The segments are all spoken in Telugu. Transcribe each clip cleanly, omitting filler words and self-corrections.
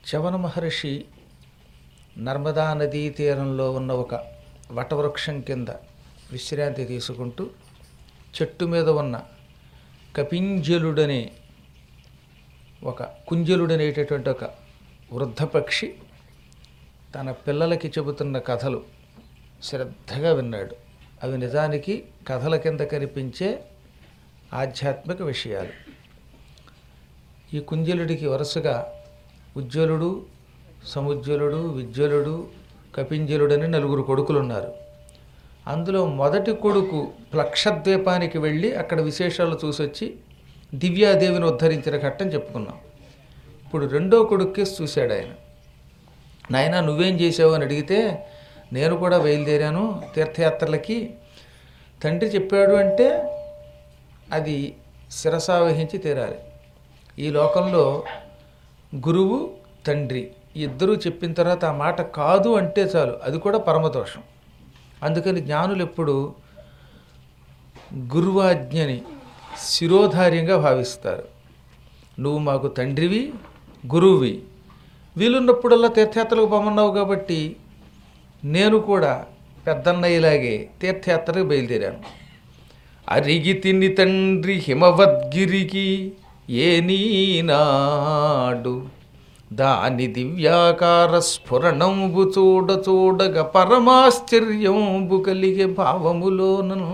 శవన మహర్షి నర్మదా నదీ తీరంలో ఉన్న ఒక వటవృక్షం కింద విశ్రాంతి తీసుకుంటూ చెట్టు మీద ఉన్న కపింజలుడనే కుంజలుడనేటటువంటి ఒక వృద్ధ పక్షి తన పిల్లలకి చెబుతున్న కథలు శ్రద్ధగా విన్నాడు. అవి నిజానికి కథల కింద కనిపించే ఆధ్యాత్మిక విషయాలు. ఈ కుంజలుడికి వరుసగా ఉజ్వలుడు, సముజ్వలుడు, విజ్వలుడు, కపింజలుడని 4 కొడుకులున్నారు. అందులో మొదటి కొడుకు ప్లక్షద్వీపానికి వెళ్ళి అక్కడ విశేషాలు చూసొచ్చి దివ్యాదేవిని ఉద్ధరించిన ఘట్టం చెప్పుకున్నాం. ఇప్పుడు రెండో కొడుక్కి చూశాడు ఆయన. నాయన నువ్వేం చేసావు అని అడిగితే, నేను కూడా బయలుదేరాను తీర్థయాత్రలకి, తండ్రి చెప్పాడు అంటే అది శిరసావహించి తీరాలి. ఈ లోకంలో గురువు తండ్రి ఇద్దరూ చెప్పిన తర్వాత ఆ మాట కాదు అంటే చాలు, అది కూడా పరమదోషం. అందుకని జ్ఞానులు ఎప్పుడు గురువాజ్ఞని శిరోధార్యంగా భావిస్తారు. నువ్వు మాకు తండ్రివి, గురువువి, వీలున్నప్పుడల్లా తీర్థయాత్రలకు పొమ్మన్నావు కాబట్టి నేను కూడా పెద్దన్నయ్యలాగే తీర్థయాత్రకు బయలుదేరాను. అరిగి తిని తండ్రి హిమవద్గిరికి ఏ నీనాడు దాని దివ్యాకార స్ఫురణంబు చూడగ పరమాశ్చర్యంబు కలిగే భావములోనను.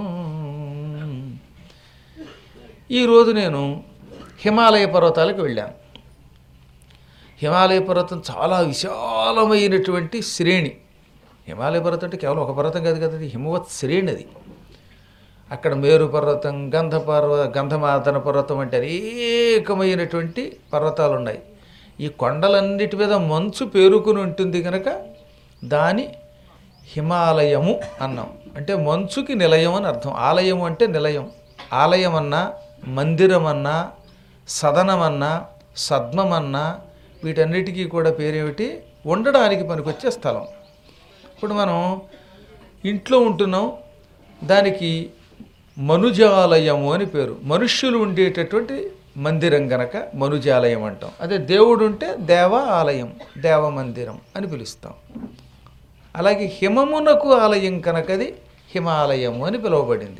ఈరోజు నేను హిమాలయ పర్వతాలకు వెళ్ళాను. హిమాలయ పర్వతం చాలా విశాలమైనటువంటి శ్రేణి. హిమాలయ పర్వతం అంటే కేవలం ఒక పర్వతం కాదు కదా, అది హిమవత్ శ్రేణి. అది అక్కడ మేరు పర్వతం, గంధమాదన పర్వతం అంటే అనేకమైనటువంటి పర్వతాలు ఉన్నాయి. ఈ కొండలన్నిటి మీద మంచు పేరుకుని ఉంటుంది కనుక దాని హిమాలయము అన్నాం. అంటే మంచుకి నిలయం అని అర్థం. ఆలయము అంటే నిలయం. ఆలయం అన్నా, మందిరం అన్నా, సదనమన్నా, సద్మమన్నా వీటన్నిటికీ కూడా పేరేమిటి? ఉండడానికి పనికొచ్చే స్థలం. ఇప్పుడు మనం ఇంట్లో ఉంటున్నాం, దానికి మనుజాలయము అని పేరు. మనుష్యులు ఉండేటటువంటి మందిరం గనక మనుజాలయం అంటాం. అదే దేవుడు ఉంటే దేవ ఆలయం, దేవ మందిరం అని పిలుస్తాం. అలాగే హిమమునకు ఆలయం కనుక అది హిమాలయము అని పిలువబడింది.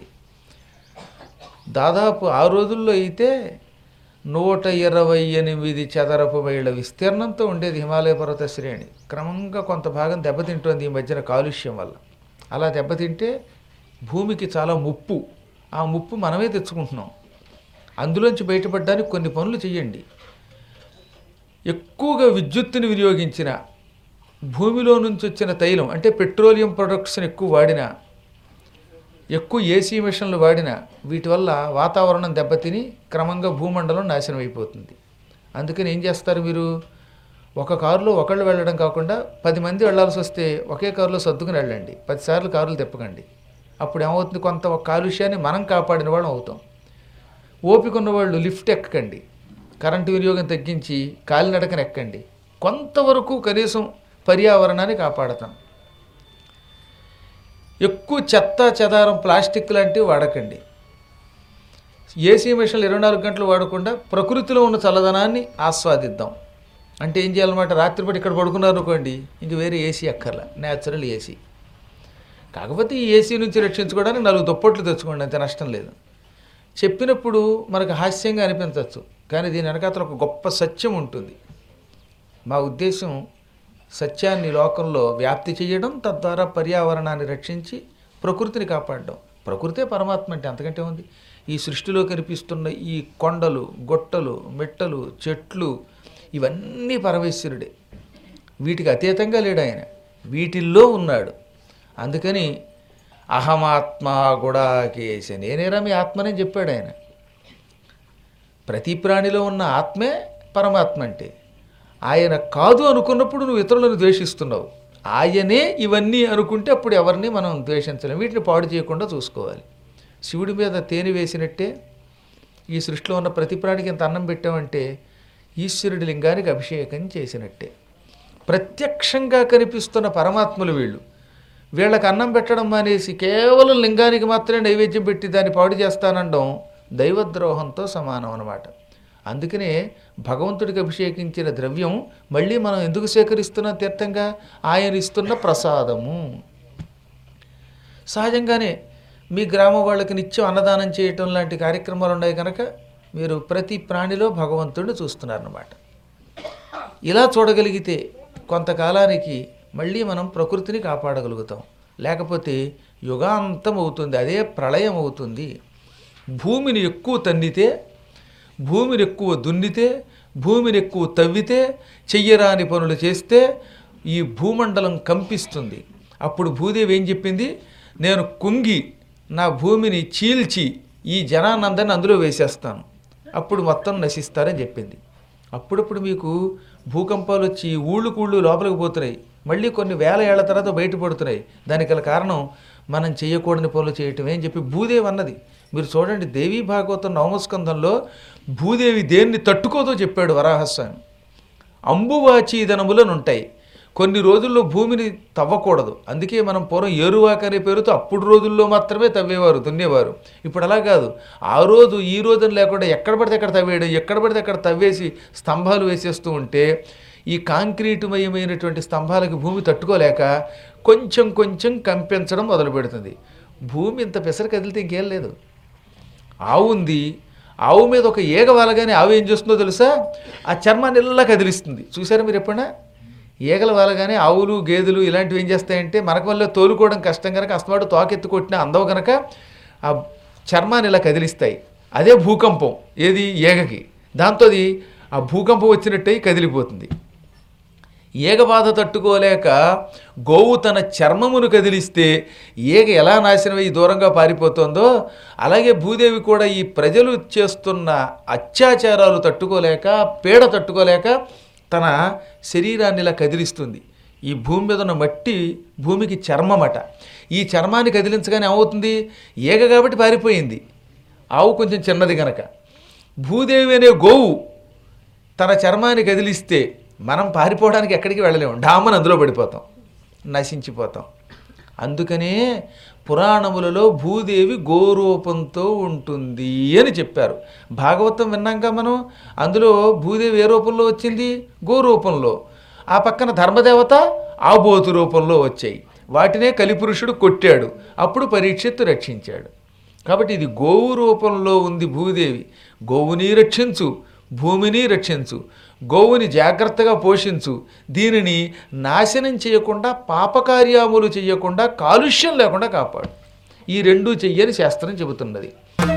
దాదాపు ఆ రోజుల్లో అయితే 128 చదరపు మైళ్ళ విస్తీర్ణంతో ఉండేది హిమాలయ పర్వత శ్రేణి. క్రమంగా కొంత భాగం దెబ్బతింటోంది ఈ మధ్యన కాలుష్యం వల్ల. అలా దెబ్బతింటే భూమికి చాలా ముప్పు. ఆ ముప్పు మనమే తెచ్చుకుంటున్నాం. అందులోంచి బయటపడడానికి కొన్ని పనులు చేయండి. ఎక్కువగా విద్యుత్తుని వినియోగించిన, భూమిలో నుంచి వచ్చిన తైలం అంటే పెట్రోలియం ప్రొడక్ట్స్ని ఎక్కువ వాడిన, ఎక్కువ ఏసీ మిషన్లు వాడిన, వీటి వల్ల వాతావరణం దెబ్బతిని క్రమంగా భూమండలం నాశనం అయిపోతుంది. అందుకని ఏం చేస్తారు మీరు? ఒక కారులో ఒకళ్ళు వెళ్ళడం కాకుండా 10 మంది వెళ్ళాల్సి వస్తే ఒకే కారులో సర్దుకుని వెళ్ళండి. 10 సార్లు కారులు తిప్పకండి. అప్పుడు ఏమవుతుంది? కొంత కాలుష్యాన్ని మనం కాపాడిన వాళ్ళం అవుతాం. ఓపిక ఉన్నవాళ్ళు లిఫ్ట్ ఎక్కకండి. కరెంటు వినియోగం తగ్గించి కాలినడకన ఎక్కండి. కొంతవరకు కనీసం పర్యావరణాన్ని కాపాడతాం. ఎక్కువ చెత్త చెదారం ప్లాస్టిక్ లాంటివి వాడకండి. ఏసీ మిషన్లు 24 గంటలు వాడకుండా ప్రకృతిలో ఉన్న చల్లదనాన్ని ఆస్వాదిద్దాం. అంటే ఏం చేయాలన్నమాట? రాత్రిపూట ఇక్కడ పడుకున్నారు అనుకోండి, ఇంక వేరే ఏసీ అక్కర్లా, న్యాచురల్ ఏసీ. కాకపోతే ఈ ఏసీ నుంచి రక్షించుకోవడానికి 4 దుప్పట్లు తెచ్చుకోండి, అంతే, నష్టం లేదు. చెప్పినప్పుడు మనకు హాస్యంగా అనిపించవచ్చు, కానీ దీని వెనకాతల ఒక గొప్ప సత్యం ఉంటుంది. మా ఉద్దేశం సత్యాన్ని లోకంలో వ్యాప్తి చేయడం, తద్వారా పర్యావరణాన్ని రక్షించి ప్రకృతిని కాపాడడం. ప్రకృతే పరమాత్మ అంటే అంతకంటే ఉంది. ఈ సృష్టిలో కనిపిస్తున్న ఈ కొండలు, గొట్టలు, మెట్టలు, చెట్లు ఇవన్నీ పరమేశ్వరుడే. వీటికి అతీతంగా లేడు ఆయన, వీటిల్లో ఉన్నాడు. అందుకని అహమాత్మ గుడాకేశ, నేనేరా మీ ఆత్మనే చెప్పాడు ఆయన. ప్రతి ప్రాణిలో ఉన్న ఆత్మే పరమాత్మ అంటే. ఆయన కాదు అనుకున్నప్పుడు నువ్వు ఇతరులను ద్వేషిస్తున్నావు. ఆయనే ఇవన్నీ అనుకుంటే అప్పుడు ఎవరిని మనం ద్వేషించలేం. వీటిని పాడు చేయకుండా చూసుకోవాలి. శివుడి మీద తేనె వేసినట్టే ఈ సృష్టిలో ఉన్న ప్రతి ప్రాణికి ఇంత అన్నం పెట్టామంటే ఈశ్వరుడి లింగానికి అభిషేకం చేసినట్టే. ప్రత్యక్షంగా కనిపిస్తున్న పరమాత్ములు వీళ్ళు. వీళ్ళకి అన్నం పెట్టడం మానేసి కేవలం లింగానికి మాత్రమే నైవేద్యం పెట్టి దాన్ని పాడు చేస్తానండం దైవద్రోహంతో సమానం అన్నమాట. అందుకనే భగవంతుడికి అభిషేకించిన ద్రవ్యం మళ్ళీ మనం ఎందుకు సేకరిస్తున్నాం తీర్థంగా? ఆయన ఇస్తున్న ప్రసాదము. సహజంగానే మీ గ్రామం వాళ్ళకి నిత్యం అన్నదానం చేయటం లాంటి కార్యక్రమాలు ఉన్నాయి కనుక మీరు ప్రతి ప్రాణిలో భగవంతుడిని చూస్తున్నారన్నమాట. ఇలా చూడగలిగితే కొంతకాలానికి మళ్ళీ మనం ప్రకృతిని కాపాడగలుగుతాం. లేకపోతే యుగాంతం అవుతుంది, అదే ప్రళయం అవుతుంది. భూమిని ఎక్కువ తన్నితే, భూమిని ఎక్కువ దున్నితే, భూమిని ఎక్కువ తవ్వితే, చెయ్యరాని పనులు చేస్తే ఈ భూమండలం కంపిస్తుంది. అప్పుడు భూదేవి ఏం చెప్పింది? నేను కుంగి నా భూమిని చీల్చి ఈ జనాన్నందరిని అందులో వేసేస్తాను, అప్పుడు మొత్తం నశిస్తారని చెప్పింది. అప్పుడప్పుడు మీకు భూకంపాలు వచ్చి ఊళ్ళు లోపలికి పోతున్నాయి, మళ్ళీ కొన్ని వేల ఏళ్ల తర్వాత బయటపడుతున్నాయి. దానికి గల కారణం మనం చేయకూడని పనులు చేయటమే అని చెప్పి భూదేవి అన్నది. మీరు చూడండి, దేవీ భాగవతం నవమస్కంధంలో భూదేవి దేన్ని తట్టుకోదో చెప్పాడు వరాహస్వామి. అంబువాచీదనములను ఉంటాయి, కొన్ని రోజుల్లో భూమిని తవ్వకూడదు. అందుకే మనం పూర్వం ఏరువాక అనే పేరుతో అప్పుడు రోజుల్లో మాత్రమే తవ్వేవారు, దున్నేవారు. ఇప్పుడు అలా కాదు, ఆ రోజు ఈ రోజున లేకుండా ఎక్కడ పడితే అక్కడ తవ్వేయడం, ఎక్కడ పడితే అక్కడ తవ్వేసి స్తంభాలు వేసేస్తూ ఉంటే ఈ కాంక్రీటుమయమైనటువంటి స్తంభాలకి భూమి తట్టుకోలేక కొంచెం కొంచెం కంపించడం మొదలు పెడుతుంది. భూమి ఇంత పెసర కదిలితే ఇంకేం లేదు. ఆవు ఉంది, ఆవు మీద ఒక ఈగ వాలగానే ఆవు ఏం చేస్తుందో తెలుసా? ఆ చర్మాన్ని ఇలా కదిలిస్తుంది. చూసారా మీరు ఎప్పుడైనా? ఈగల వాలగానే ఆవులు గేదెలు ఇలాంటివి ఏం చేస్తాయంటే మనకు వల్ల తోలుకోవడం కష్టం కనుక అస్తమాటు తోకెత్తి కొట్టినా అందవు కనుక ఆ చర్మాన్ని ఇలా కదిలిస్తాయి. అదే భూకంపం. ఏది? ఈగకి. దాంతో అది ఆ భూకంపం వచ్చినట్టు కదిలిపోతుంది. ఈగ బాధ తట్టుకోలేక గోవు తన చర్మమును కదిలిస్తే ఈగ ఎలా నాశనమై దూరంగా పారిపోతుందో అలాగే భూదేవి కూడా ఈ ప్రజలు చేస్తున్న అత్యాచారాలు తట్టుకోలేక, పీడ తట్టుకోలేక తన శరీరాన్ని ఇలా కదిలిస్తుంది. ఈ భూమి మీద ఉన్న మట్టి భూమికి చర్మమట. ఈ చర్మాన్ని కదిలించగానే ఏమవుతుంది? ఈగ కాబట్టి పారిపోయింది, ఆవు కొంచెం చిన్నది గనక. భూదేవి అనే గోవు తన చర్మాన్ని కదిలిస్తే మనం పారిపోవడానికి ఎక్కడికి వెళ్ళలేము, డామని అందులో పడిపోతాం, నశించిపోతాం. అందుకనే పురాణములలో భూదేవి గోరూపంతో ఉంటుంది అని చెప్పారు. భాగవతం విన్నాక మనం అందులో భూదేవి ఏ రూపంలో వచ్చింది? గోరూపంలో. ఆ పక్కన ధర్మదేవత ఆబోతు రూపంలో వచ్చాయి. వాటినే కలిపురుషుడు కొట్టాడు, అప్పుడు పరీక్షిత్తు రక్షించాడు. కాబట్టి ఇది గోవు రూపంలో ఉంది భూదేవి. గోవుని రక్షించు, భూమిని రక్షించు, గోవుని జాగ్రత్తగా పోషించు, దీనిని నాశనం చేయకుండా, పాపకార్యములు చేయకుండా, కాలుష్యం లేకుండా కాపాడు. ఈ రెండూ చెయ్యని శాస్త్రం చెబుతున్నది.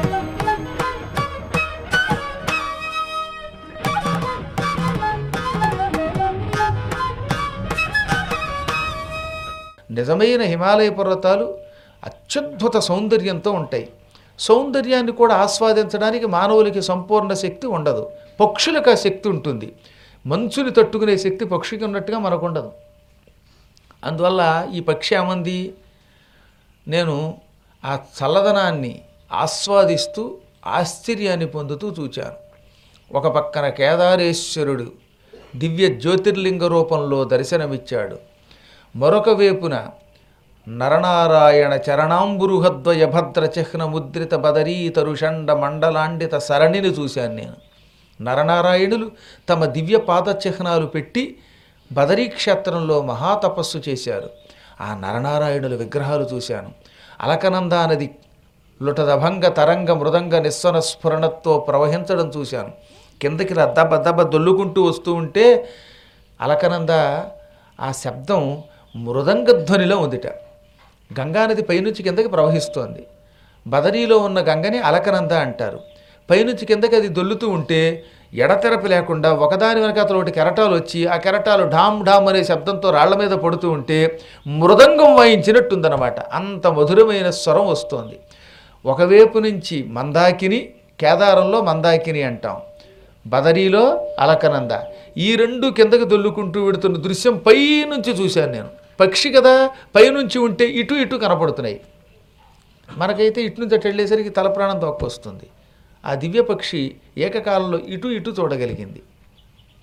నిజమైన హిమాలయ పర్వతాలు అత్యద్భుత సౌందర్యంతో ఉంటాయి. సౌందర్యాన్ని కూడా ఆస్వాదించడానికి మానవులకి సంపూర్ణ శక్తి ఉండదు, పక్షులకు ఆ శక్తి ఉంటుంది. మంచుని తట్టుకునే శక్తి పక్షికి ఉన్నట్టుగా మనకు ఉండదు. అందువల్ల ఈ పక్షి ఏమంది? నేను ఆ చల్లదనాన్ని ఆస్వాదిస్తూ ఆశ్చర్యాన్ని పొందుతూ చూచాను. ఒక పక్కన కేదారేశ్వరుడు దివ్య జ్యోతిర్లింగ రూపంలో దర్శనమిచ్చాడు. మరొక వైపున నరనారాయణ చరణాంబురుహద్వయ భద్ర చిహ్న ముద్రిత బదరీతరుషండ మండలాండిత సరణిని చూశాను నేను. నరనారాయణులు తమ దివ్య పాద చిహ్నాలు పెట్టి బదరీ క్షేత్రంలో మహాతపస్సు చేశారు. ఆ నరనారాయణుల విగ్రహాలు చూశాను. అలకనందా నది లుటదభంగ తరంగ మృదంగ నిస్వన స్ఫురణతో ప్రవహించడం చూశాను. కిందకి దబ్బ దొల్లుకుంటూ వస్తూ ఉంటే అలకనంద ఆ శబ్దం మృదంగధ్వనిలో ఉందిట. గంగానది పైనుంచి కిందకి ప్రవహిస్తోంది. బదరీలో ఉన్న గంగని అలకనంద అంటారు. పైనుంచి కిందకి అది దొల్లుతూ ఉంటే ఎడతెరపి లేకుండా ఒకదాని వెనక అతలోటి కెరటాలు వచ్చి ఆ కెరటాలు ఢామ్ ఢామ్ అనే శబ్దంతో రాళ్ల మీద పడుతూ ఉంటే మృదంగం వాయించినట్టుందన్నమాట. అంత మధురమైన స్వరం వస్తోంది. ఒకవైపు నుంచి మందాకిని, కేదారంలో మందాకిని అంటాం, బదరీలో అలకనంద. ఈ రెండు కిందకి దొల్లుకుంటూ వెడుతున్న దృశ్యం పైనుంచి చూశాను నేను. పక్షి కదా, పైనుంచి ఉంటే ఇటు ఇటు కనపడుతున్నాయి. మనకైతే ఇటు నుంచి అటు వెళ్ళేసరికి తల ప్రాణం తొక్కొస్తుంది. ఆ దివ్య పక్షి ఏకకాలంలో ఇటు ఇటు చూడగలిగింది.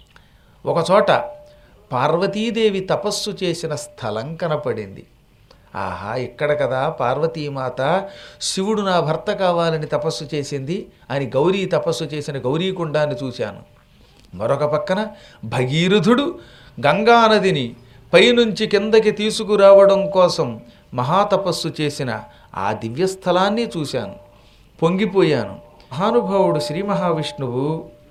ఒకచోట పార్వతీదేవి తపస్సు చేసిన స్థలం కనపడింది. ఆహా, ఇక్కడ కదా పార్వతీమాత శివుడు నా భర్త కావాలని తపస్సు చేసింది అని గౌరీ తపస్సు చేసిన గౌరీకుండాన్ని చూశాను. మరొక పక్కన భగీరథుడు గంగానదిని పైనుంచి కిందకి తీసుకురావడం కోసం మహాతపస్సు చేసిన ఆ దివ్యస్థలాన్ని చూశాను. పొంగిపోయాను. మహానుభావుడు శ్రీ మహావిష్ణువు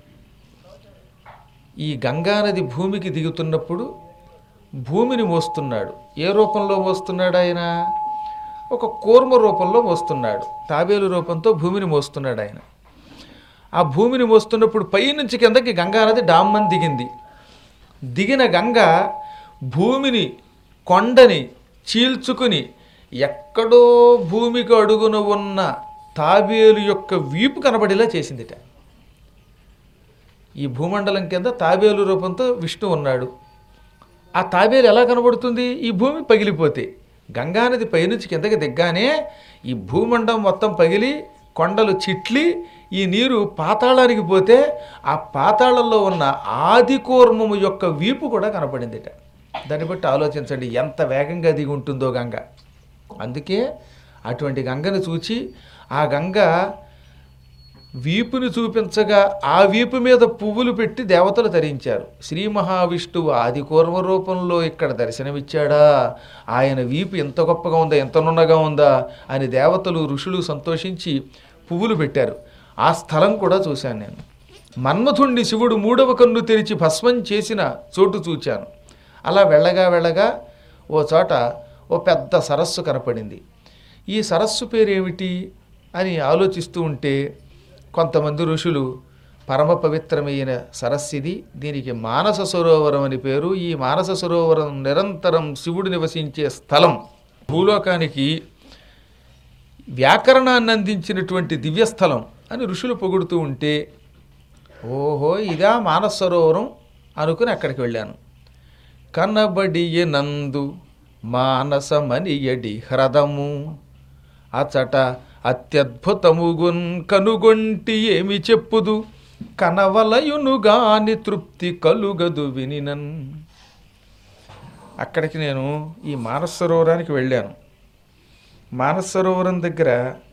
ఈ గంగానది భూమికి దిగుతున్నప్పుడు భూమిని మోస్తున్నాడు. ఏ రూపంలో మోస్తున్నాడు ఆయన? ఒక కూర్మ రూపంలో మోస్తున్నాడు. తాబేలు రూపంతో భూమిని మోస్తున్నాడు ఆయన. ఆ భూమిని మోస్తున్నప్పుడు పైనుంచి కిందకి గంగానది డామ్మని దిగింది. దిగిన గంగ భూమిని కొండని చీల్చుకుని ఎక్కడో భూమికి అడుగున ఉన్న తాబేలు యొక్క వీపు కనబడేలా చేసిందిట. ఈ భూమండలం కింద తాబేలు రూపంతో విష్ణు ఉన్నాడు. ఆ తాబేలు ఎలా కనబడుతుంది? ఈ భూమి పగిలిపోతే. గంగానది పైనుంచి కిందకి దిగ్గానే ఈ భూమండలం మొత్తం పగిలి కొండలు చిట్లి ఈ నీరు పాతాళానికి పోతే ఆ పాతాళంలో ఉన్న ఆది కూర్మము యొక్క వీపు కూడా కనపడిందిట. దాన్ని బట్టి ఆలోచించండి ఎంత వేగంగా దిగి ఉంటుందో గంగ. అందుకే అటువంటి గంగను చూచి ఆ గంగ వీపుని చూపించగా ఆ వీపు మీద పువ్వులు పెట్టి దేవతలు ధరించారు. శ్రీ మహావిష్ణువు ఆది కూర్మ రూపంలో ఇక్కడ దర్శనమిచ్చాడా, ఆయన వీపు ఎంత గొప్పగా ఉందా, ఎంత నున్నగా ఉందా అని దేవతలు ఋషులు సంతోషించి పువ్వులు పెట్టారు. ఆ స్థలం కూడా చూశాను నేను. మన్మథుణ్ణి శివుడు 3వ కన్ను తెరిచి భస్మం చేసిన చోటు చూచాను. అలా వెళ్ళగా వెళ్ళగా ఓ చోట ఓ పెద్ద సరస్సు కనపడింది. ఈ సరస్సు పేరేమిటి అని ఆలోచిస్తూ ఉంటే కొంతమంది ఋషులు పరమ పవిత్రమైన సరస్సిది, దీనికి మానస సరోవరం అని పేరు. ఈ మానస సరోవరం నిరంతరం శివుడు నివసించే స్థలం. భూలోకానికి వ్యాకరణాన్ని అందించినటువంటి దివ్యస్థలం అని ఋషులు పొగుడుతూ ఉంటే, ఓహో ఇదా మానస సరోవరం అనుకుని అక్కడికి వెళ్ళాను. కనబడియనందు మానసమనియడి హ్రదము అచట అత్యద్భుతముగున్ కనుగొంటి ఏమి చెప్పుదు కనవలయునుగాని తృప్తి కలుగదు వినినన్. అక్కడికి నేను ఈ మానస సరోవరానికి వెళ్ళాను. మానస సరోవరం దగ్గర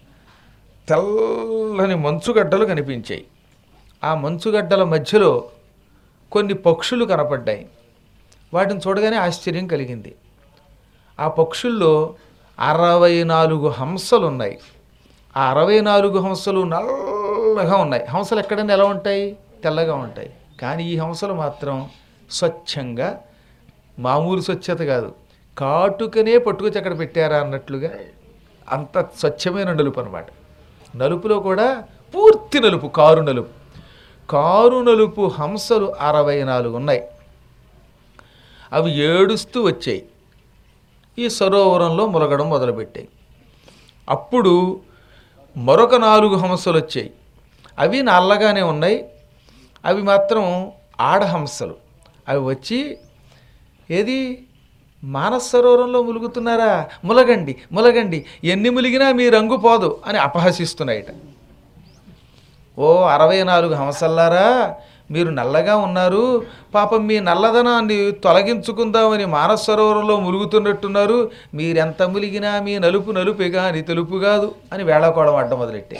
తెల్లని మంచుగడ్డలు కనిపించాయి. ఆ మంచుగడ్డల మధ్యలో కొన్ని పక్షులు కనపడ్డాయి. వాటిని చూడగానే ఆశ్చర్యం కలిగింది. ఆ పక్షుల్లో 64 హంసలు ఉన్నాయి. ఆ 64 హంసలు నల్లగా ఉన్నాయి. హంసలు ఎక్కడైనా ఎలా ఉంటాయి? తెల్లగా ఉంటాయి. కానీ ఈ హంసలు మాత్రం స్వచ్ఛంగా, మామూలు స్వచ్ఛత కాదు, కాటుకనే పట్టుకొచ్చి అక్కడ పెట్టారా అన్నట్లుగా అంత స్వచ్ఛమైన నలుపు అనమాట. నలుపులో కూడా పూర్తి నలుపు, కారు నలుపు. కారు నలుపు హంసలు 64 ఉన్నాయి. అవి ఏడుస్తూ వచ్చాయి. ఈ సరోవరంలో ములగడం మొదలుపెట్టాయి. అప్పుడు మరొక 4 హంసలు వచ్చాయి. అవి నల్లగానే ఉన్నాయి. అవి మాత్రం ఆడహంసలు. అవి వచ్చి ఏది మానస సరోవరంలో ములుగుతున్నారా, ములగండి ములగండి, ఎన్ని ములిగినా మీ రంగు పోదు అని అపహసిస్తున్నాయిట. ఓ 64 హంసల్లారా, మీరు నల్లగా ఉన్నారు, పాపం మీ నల్లదనాన్ని తొలగించుకుందామని మానస సరోవరంలో ములుగుతున్నట్టున్నారు, మీరెంత ములిగినా మీ నలుపు నలుపే కానీ తెలుపు కాదు అని వేళాకోళం అడ్డం మొదలెట్టే.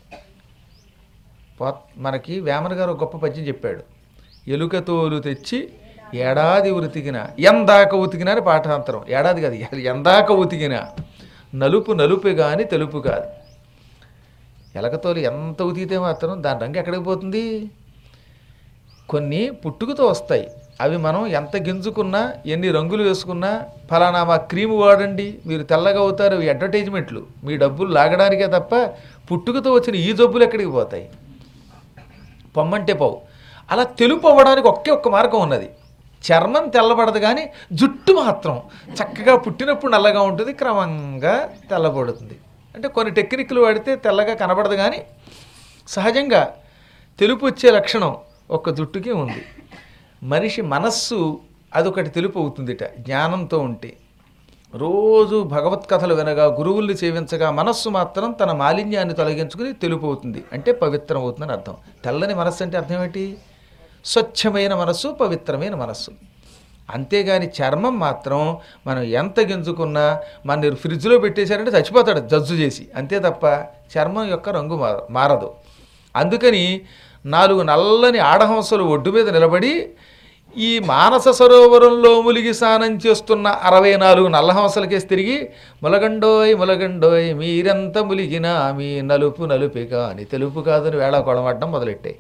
మనకి వేమన గారు ఒక గొప్ప పద్యం చెప్పాడు. ఎలుక తోలు తెచ్చి ఏడాది ఉతికిన, ఎందాక ఉతికినా అని పాఠాంతరం. ఏడాది కాదు, ఎందాక ఉతికిన నలుపు నలుపే కానీ తెలుపు కాదు. ఎలకతోలు ఎంత ఉతికితే మాత్రం దాని రంగు ఎక్కడికి పోతుంది? కొన్ని పుట్టుకతో వస్తాయి. అవి మనం ఎంత గింజుకున్నా, ఎన్ని రంగులు వేసుకున్నా, ఫలానా మా క్రీము వాడండి మీరు తెల్లగా అవుతారు, అవి అడ్వర్టైజ్మెంట్లు, మీ డబ్బులు లాగడానికే తప్ప పుట్టుకతో వచ్చిన ఈ జబ్బులు ఎక్కడికి పోతాయి? పొమ్మంటే పోవు. అలా తెలుపు అవ్వడానికి ఒక్క మార్గం ఉన్నది. చర్మం తెల్లబడదు కానీ జుట్టు మాత్రం చక్కగా పుట్టినప్పుడు నల్లగా ఉంటుంది, క్రమంగా తెల్లబడుతుంది. అంటే కొన్ని టెక్నిక్లు వాడితే తెల్లగా కనబడదు కానీ సహజంగా తెలుపు వచ్చే లక్షణం ఒక్క జుట్టుకే ఉంది. మనిషి మనస్సు అదొకటి తెలుపు అవుతుందిట జ్ఞానంతో ఉంటే. రోజు భగవత్ కథలు వినగా, గురువుల్ని సేవించగా మనస్సు మాత్రం తన మాలిన్యాన్ని తొలగించుకుని తెలుపు అవుతుంది, అంటే పవిత్రం అవుతుందని అర్థం. తెల్లని మనస్సు అంటే అర్థం ఏంటి? స్వచ్ఛమైన మనస్సు, పవిత్రమైన మనస్సు. అంతేగాని చర్మం మాత్రం మనం ఎంత గింజుకున్నా మన ఫ్రిడ్జ్లో పెట్టేశారంటే చచ్చిపోతాడు జజ్జు చేసి, అంతే తప్ప చర్మం యొక్క రంగు మారదు. అందుకని 4 నల్లని ఆడహంసలు ఒడ్డు మీద నిలబడి ఈ మానస సరోవరంలో ములిగి స్నానం చేస్తున్న 64 నల్లహంసలకేసి తిరిగి ములగండోయ్ ములగండోయ్ మీరెంత ములిగినా మీ నలుపు నలుపే కాని తెలుపు కాదని వేళాకోళమడ్డం మొదలెట్టాయి.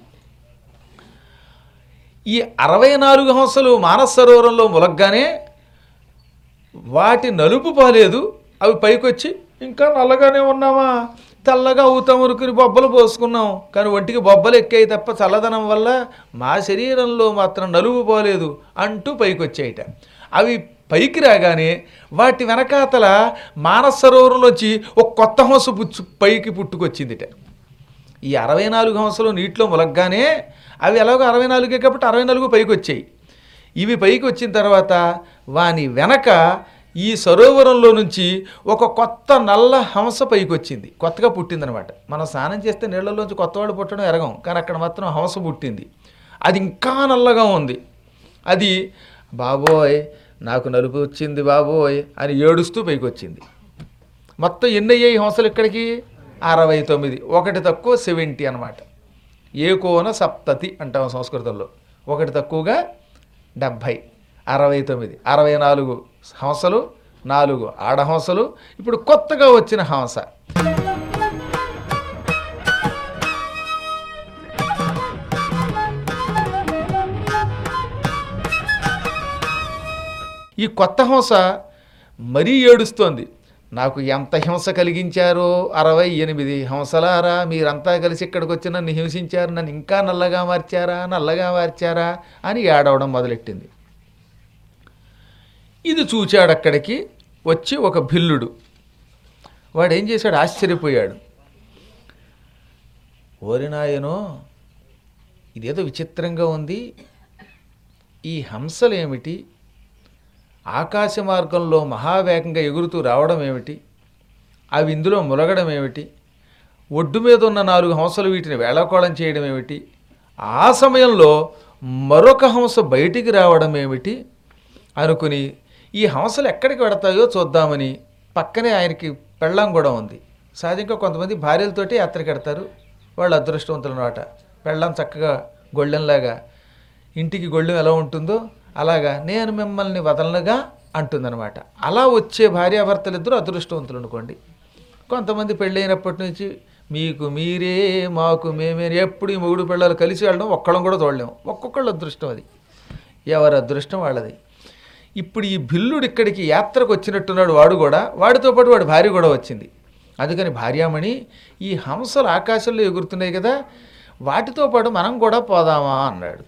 ఈ 64 హంసలు మానస సరోవరంలో ములగ్గానే వాటి నలుపు పోలేదు, అవి పైకొచ్చి ఇంకా నల్లగానే ఉన్నామా, తెల్లగా అవుతాం ఉరుకుని బొబ్బలు పోసుకున్నాం, కానీ ఒంటికి బొబ్బలు ఎక్కాయి తప్ప చల్లదనం వల్ల మా శరీరంలో మాత్రం నలుపు పోలేదు అంటూ పైకొచ్చాయిట. అవి పైకి రాగానే వాటి వెనకాతల మానస సరోవరంలోంచి ఒక కొత్త హంస పైకి పుట్టుకొచ్చిందిట. ఈ 64 హంసలు నీటిలో ములగ్గానే అవి ఎలాగో 64 కాబట్టి 64 పైకి వచ్చాయి. ఇవి పైకి వచ్చిన తర్వాత వాని వెనక ఈ సరోవరంలో నుంచి ఒక కొత్త నల్ల హంస పైకి వచ్చింది, కొత్తగా పుట్టిందనమాట. మనం స్నానం చేస్తే నీళ్ళలోంచి కొత్తవాడు పుట్టడం ఎరగం, కానీ అక్కడ మాత్రం హంస పుట్టింది. అది ఇంకా నల్లగా ఉంది. అది బాబోయ్ నాకు నలుపు వచ్చింది బాబోయ్ అని ఏడుస్తూ పైకి వచ్చింది. మొత్తం ఎన్ని అయ్యాయి హంసలు ఇక్కడికి? 69, ఒకటి తక్కువ 70 అనమాట. ఏకోన సప్తతి అంటాం సంస్కృతంలో, ఒకటి తక్కువగా 70, 69, 64 హంసలు, 4 ఆడహంసలు, ఇప్పుడు కొత్తగా వచ్చిన హంస. ఈ కొత్త హంస మరీ ఏడుస్తోంది, నాకు ఎంత హింస కలిగించారో 68 హంసలారా, మీరంతా కలిసి ఇక్కడికి వచ్చి నన్ను హింసించారు, నన్ను ఇంకా నల్లగా మార్చారా అని ఏడవడం మొదలెట్టింది. ఇది చూచాడు అక్కడికి వచ్చి ఒక భిల్లుడు. వాడు ఏం చేశాడు, ఆశ్చర్యపోయాడు. ఓరినాయనో ఇదేదో విచిత్రంగా ఉంది, ఈ హంసలేమిటి, ఆకాశ మార్గంలో మహావేగంగా ఎగురుతూ రావడం ఏమిటి, అవి ఇందులో ములగడం ఏమిటి, ఒడ్డు మీద ఉన్న 4 హంసలు వీటిని వేళాకోళం చేయడం ఏమిటి, ఆ సమయంలో మరొక హంస బయటికి రావడం ఏమిటి అనుకుని ఈ హంసలు ఎక్కడికి వెడతాయో చూద్దామని పక్కనే ఆయనకి పెళ్ళాం కూడా ఉంది. సహజంగా కొంతమంది భార్యలతోటి యాత్రకి వెడతారు, వాళ్ళు అదృష్టవంతులు అన్నమాట. పెళ్ళాం చక్కగా గొళ్ళెంలాగా, ఇంటికి గొళ్ళెం ఎలా ఉంటుందో అలాగా నేను మిమ్మల్ని వదలనుగా అంటుందన్నమాట. అలా వచ్చే భార్యాభర్తలు ఇద్దరు అదృష్టవంతులు అనుకోండి. కొంతమంది పెళ్ళైనప్పటి నుంచి మీకు మీరే మాకు మేమే, ఎప్పుడు ఈ మొగుడు పిల్లలు కలిసి వెళ్ళడం ఒక్కళ్ళం కూడా చూడలేము. ఒక్కొక్కళ్ళు అదృష్టం, అది ఎవరి అదృష్టం వాళ్ళది. ఇప్పుడు ఈ భిల్లుడు ఇక్కడికి యాత్రకు వచ్చినట్టున్నాడు, వాడు కూడా, వాడితో పాటు వాడి భార్య కూడా వచ్చింది. అందుకని భార్యామణి ఈ హంసలు ఆకాశంలో ఎగురుతున్నాయి కదా, వాటితో పాటు మనం కూడా పోదామా అన్నాడు.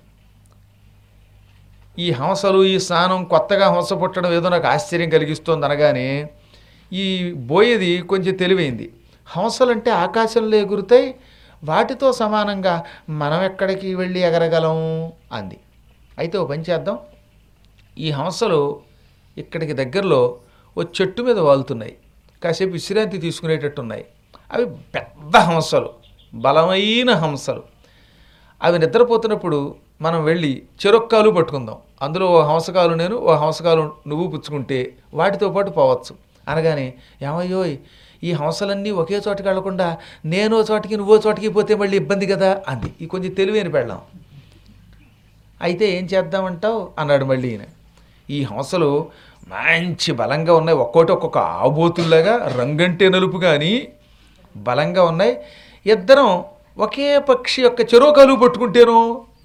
ఈ హంసలు, ఈ స్నానం, కొత్తగా హంస పుట్టడం ఏదో నాకు ఆశ్చర్యం కలిగిస్తోంది అనగానే ఈ బోయేది కొంచెం తెలివైంది. హంసలంటే ఆకాశంలో ఎగురుతాయి, వాటితో సమానంగా మనం ఎక్కడికి వెళ్ళి ఎగరగలం అంది. అయితే ఓ పని చేద్దాం, ఈ హంసలు ఇక్కడికి దగ్గరలో ఓ చెట్టు మీద వాలుతున్నాయి, కాసేపు విశ్రాంతి తీసుకునేటట్టున్నాయి. అవి పెద్ద హంసలు, బలమైన హంసలు. అవి నిద్రపోతున్నప్పుడు మనం వెళ్ళి చెరొక్కాలు పట్టుకుందాం, అందులో ఓ హంసకాలు నేను, ఓ హంసకాలు నువ్వు పుచ్చుకుంటే వాటితో పాటు పోవచ్చు అనగానే, ఏమయ్యోయ్ ఈ హంసలన్నీ ఒకే చోటకి వెళ్లకుండా నేనో చోటికి నువ్వో చోటికి పోతే మళ్ళీ ఇబ్బంది కదా అంది. ఈ కొంచెం తెలివైన పెళ్ళాం. అయితే ఏం చేద్దామంటావు అన్నాడు మళ్ళీ ఈయన. ఈ హంసలు మంచి బలంగా ఉన్నాయి, ఒక్కోటి ఒక్కొక్క ఆబోతుల్లాగా, రంగంటే నలుపు కానీ బలంగా ఉన్నాయి. ఇద్దరం ఒకే పక్షి యొక్క చెరోకాలు పట్టుకుంటేను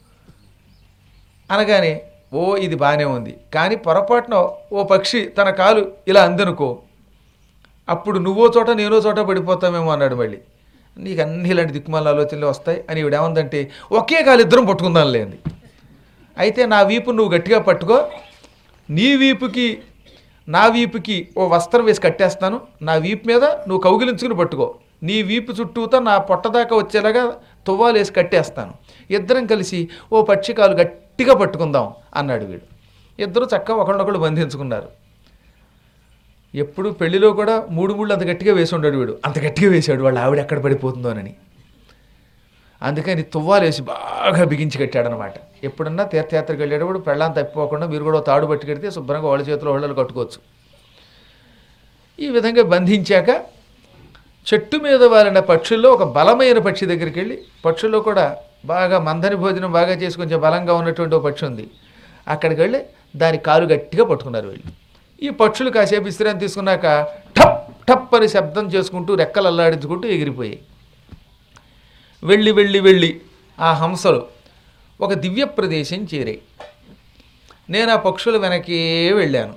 అనగానే ఓ ఇది బాగానే ఉంది, కానీ పొరపాటున ఓ పక్షి తన కాలు ఇలా అందనుకో, అప్పుడు నువ్వో చోట నేనో చోట పడిపోతామేమో అన్నాడు మళ్ళీ. నీకు అన్ని ఇలాంటి దిక్కుమాల ఆలోచనలు వస్తాయి అని ఇవిడేమందంటే ఒకే కాలు ఇద్దరం పట్టుకుందాం లేండి. అయితే నా వీపు నువ్వు గట్టిగా పట్టుకో, నీ వీపుకి నా వీపుకి ఓ వస్త్రం వేసి కట్టేస్తాను, నా వీపు మీద నువ్వు కౌగిలించుకుని పట్టుకో, నీ వీపు చుట్టూతో నా పొట్టదాకా వచ్చేలాగా తువ్వాలు వేసి కట్టేస్తాను, ఇద్దరం కలిసి ఓ పక్షికాలు గట్టిగా పట్టుకుందాం అన్నాడు వీడు. ఇద్దరు చక్కగా ఒకళ్ళొకళ్ళు బంధించుకున్నారు. ఎప్పుడు పెళ్లిలో కూడా 3 ముళ్ళు అంత గట్టిగా వేసి ఉన్నాడు వీడు, అంత గట్టిగా వేశాడు వాళ్ళ ఆవిడ ఎక్కడ పడిపోతుందోనని. అందుకని తువ్వాలేసి బాగా బిగించి కట్టాడనమాట. ఎప్పుడన్నా తీర్థయాత్రకు వెళ్ళేటప్పుడు పెళ్ళాన్ని తప్పిపోకుండా మీరు కూడా తాడు పట్టి కడితే శుభ్రంగా వాళ్ళ చేతిలో వాళ్ళని కట్టుకోవచ్చు. ఈ విధంగా బంధించాక చెట్టు మీద వాలిన పక్షుల్లో ఒక బలమైన పక్షి దగ్గరికి వెళ్ళి, పక్షుల్లో కూడా బాగా మందని భోజనం బాగా చేసి కొంచెం బలంగా ఉన్నటువంటి ఒక పక్షి ఉంది, అక్కడికి వెళ్ళి దాని కాలు గట్టిగా పట్టుకున్నారు వీళ్ళు. ఈ పక్షులు కాసేపు విశ్రాంతి తీసుకున్నాక టప్ టప్ అని శబ్దం చేసుకుంటూ రెక్కలు అల్లాడించుకుంటూ ఎగిరిపోయాయి. వెళ్ళి వెళ్ళి వెళ్ళి ఆ హంసలు ఒక దివ్య ప్రదేశం చేరాయి. నేను ఆ పక్షుల వెనకే వెళ్ళాను.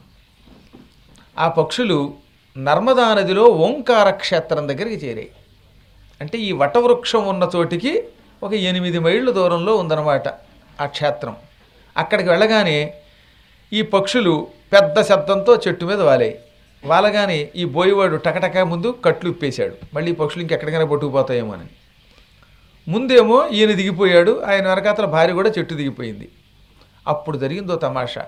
ఆ పక్షులు నర్మదా నదిలో ఓంకార క్షేత్రం దగ్గరికి చేరాయి. అంటే ఈ వటవృక్షం ఉన్న చోటికి ఒక 8 మైళ్ళ దూరంలో ఉందన్నమాట ఆ క్షేత్రం. అక్కడికి వెళ్ళగానే ఈ పక్షులు పెద్ద శబ్దంతో చెట్టు మీద వాలాయి. వాలగానే ఈ బోయివాడు టకటక ముందు కట్లు ఇప్పేశాడు. మళ్ళీ ఈ పక్షులు ఇంకెక్కడికైనా పట్టుకుపోతాయేమో అని. ముందేమో ఈయన దిగిపోయాడు, ఆయన వెనకాతల భార్య కూడా చెట్టు దిగిపోయింది. అప్పుడు జరిగిందో తమాషా.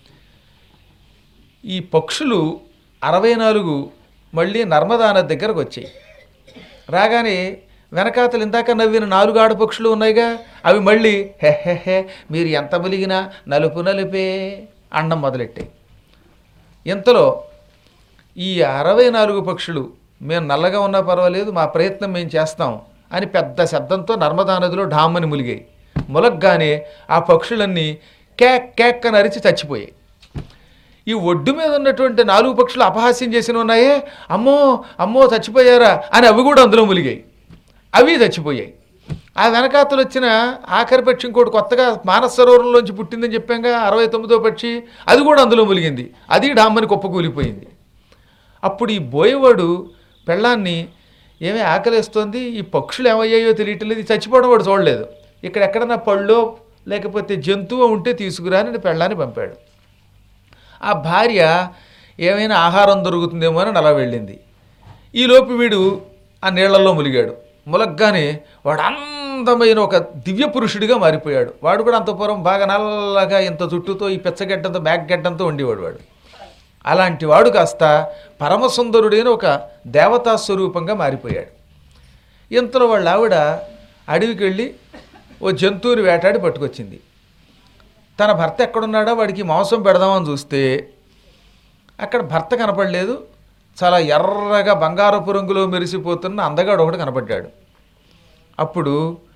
ఈ పక్షులు 64 మళ్ళీ నర్మదా నది దగ్గరకు వచ్చాయి. రాగానే వెనకాతలు ఇందాక నవ్విన 4 ఆడపక్షులు ఉన్నాయిగా, అవి మళ్ళీ హె హె హె మీరు ఎంత ములిగినా నలుపు నలుపే అండం మొదలెట్టాయి. ఇంతలో ఈ 64 పక్షులు మేము నల్లగా ఉన్నా పర్వాలేదు, మా ప్రయత్నం మేము చేస్తాం అని పెద్ద శబ్దంతో నర్మదా నదిలో ఢామ్మని ములిగాయి. ములగ్గానే ఆ పక్షులన్నీ కేక్ కేక్ అని అరిచి చచ్చిపోయాయి. ఈ ఒడ్డు మీద ఉన్నటువంటి 4 పక్షులు అపహాస్యం చేసిన ఉన్నాయే, అమ్మో అమ్మో చచ్చిపోయారా అని అవి కూడా అందులో ములిగాయి. అవి చచ్చిపోయాయి. ఆ వెనకాతలు వచ్చిన ఆఖరి పక్షి ఇంకోటి కొత్తగా మానస సరోవరంలోంచి పుట్టిందని చెప్పాక 69వ పక్షి, అది కూడా అందులో ములిగింది. అది డామ్మని కుప్పకూలిపోయింది. అప్పుడు ఈ బోయేవాడు పెళ్ళాన్ని ఏమీ ఆకలిస్తోంది, ఈ పక్షులు ఏమయ్యాయో తెలియట్లేదు, చచ్చిపోవడం వాడు చూడలేదు, ఇక్కడ ఎక్కడన్నా పళ్ళో లేకపోతే జంతువు ఉంటే తీసుకురాని పెళ్ళాన్ని పంపాడు. ఆ భార్య ఏమైనా ఆహారం దొరుకుతుందేమో అని అలా వెళ్ళింది. ఈలోపు వీడు ఆ నీళ్లలో ములిగాడు. ములగ్గానే వాడు అందమైన ఒక దివ్య పురుషుడిగా మారిపోయాడు. వాడు కూడా అంతపురం బాగా నల్లగా ఇంత చుట్టూతో ఈ పెచ్చగడ్డంతో బ్యాగ్గడ్డంతో ఉండేవాడు. వాడు అలాంటి వాడు కాస్త పరమసుందరుడైన ఒక దేవతా స్వరూపంగా మారిపోయాడు. ఇంతలో వాళ్ళ ఆవిడ అడవికి వెళ్ళి ఓ జంతువుని వేటాడి పట్టుకొచ్చింది. తన భర్త ఎక్కడున్నాడో వాడికి మాంసం పెడదామని చూస్తే అక్కడ భర్త కనపడలేదు. చాలా ఎర్రగా బంగారపు రంగులో మెరిసిపోతున్న అందగాడు ఒకటి కనపడ్డాడు. అప్పుడు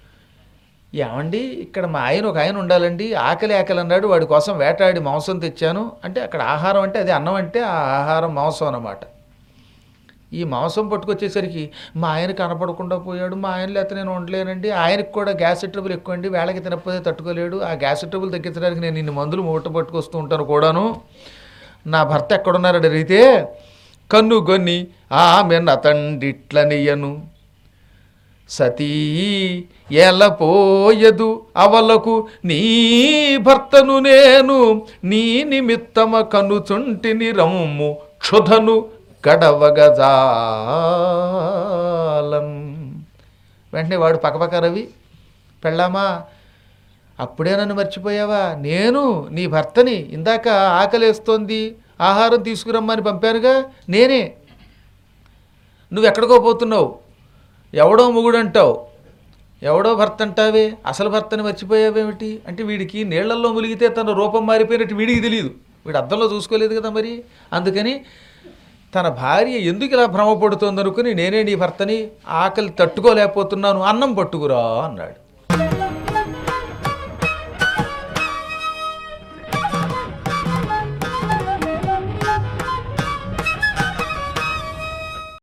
ఏమండి ఇక్కడ మా ఒక ఆయన ఉండాలండి, ఆకలి ఆకలి అన్నాడు, వాడి కోసం వేటాడి మాంసం తెచ్చాను అంటే, అక్కడ ఆహారం అంటే అది అన్నం అంటే ఆ ఆహారం మాంసం అన్నమాట. ఈ మాంసం పట్టుకొచ్చేసరికి మా ఆయన కనపడకుండా పోయాడు, మా ఆయన లేకపోతే నేను ఉండలేనండి, ఆయనకు కూడా గ్యాస్ ట్రబుల్ ఎక్కువ అండి, వేళకి తినకపోతే తట్టుకోలేడు, ఆ గ్యాస్ ట్రబుల్ తగ్గించడానికి నేను ఇన్ని మందులు మూట పట్టుకొస్తూ ఉంటాను కూడాను, నా భర్త ఎక్కడున్నారని అడిగితే కన్నుగొని ఆమెనతండిట్లనియను సతీ ఎలపోయదు అవలకు నీ భర్తను నేను నీ నిమిత్తమ కనుచుంటిని రమ్ము క్షుధను గడవగజాలం. వెంటనే వాడు పక్కపక్క రవి, పెళ్ళామా అప్పుడే నన్ను మర్చిపోయావా, నేను నీ భర్తని, ఇందాక ఆకలేస్తోంది ఆహారం తీసుకురమ్మని పంపానుగా నేనే, నువ్వెక్కడికో పోతున్నావు, ఎవడో మొగుడు అంటావు, ఎవడో భర్త అంటావే, అసలు భర్తని మర్చిపోయావేమిటి అంటే, వీడికి నీళ్లల్లో ములిగితే తన రూపం మారిపోయినట్టు వీడికి తెలియదు, వీడు అద్దంలో చూసుకోలేదు కదా మరి, అందుకని తన భార్య ఎందుకు ఇలా భ్రమపడుతోందనుకుని నేనే నీ భర్తని, ఆకలి తట్టుకోలేకపోతున్నాను, అన్నం పట్టుకురా అన్నాడు.